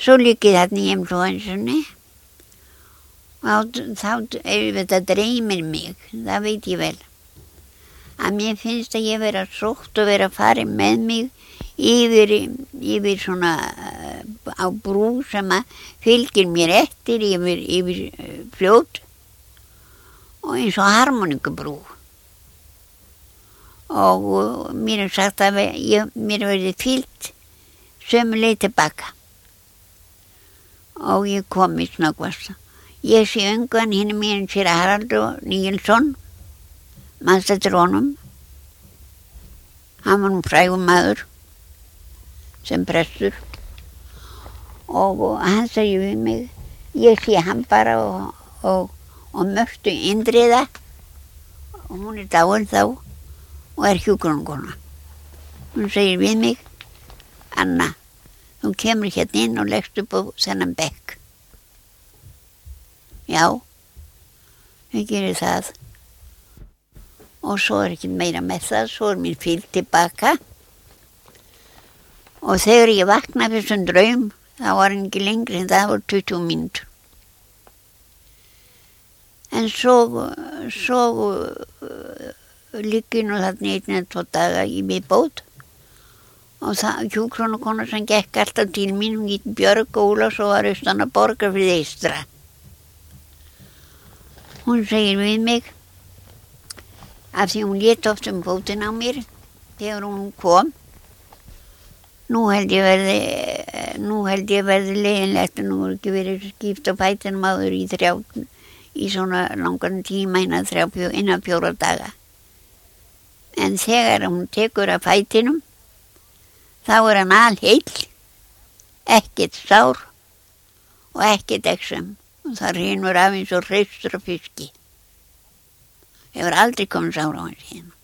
Svo líkið þarna í influensunni. Þá þetta dreymir mig, það veit ég vel. Að mér finnst að ég vera sótt og vera farin með mig yfir svona á brú sem að fylgir mér eftir yfir fljót og eins og harmonikubrú. Og mér sagt að mér verði fylgt sömu leið tilbaka. Og ég kom í snöggvast. Ég sé ungan hinn mér sér Haraldur Níelsson, manst eftir honum. Hann var nú frægur maður sem prestur og hann sagði við mig, ég sé hann bara og möstu Indriða og hún dáin þá og hjúkrunarkona. Hún segir við mig, Anna, þú kemur hérna inn og leggst upp á þennan bekk. Já, ég gerir það. Og svo ekki meira með það, svo mér fylgt tilbaka. Og þegar ég vaknaði fyrir þessum draum, þá var hann ekki lengri en það var 20 mínútur. En svo liggi nú þarna 1 eða 2 daga í viðbót. Og það hjúkrunarkona sem gekk alltaf til mín, hún hét Björg Ólafs og var austan að Borgarfirði eystra. Hún segir við mig, af því hún lét oft fótinn á mér þegar hún kom. Nú held ég verði leiðinlegt og nú ekki verið skipt á fætinum áður í svona langan tíma innan 4 daga. En þegar hún tekur af fætinum, þá hann alheill, ekkert sár og ekkert exem. Og það rennur af eins og hreistur af fiski. Hefur aldrei komið sár á hann síðan.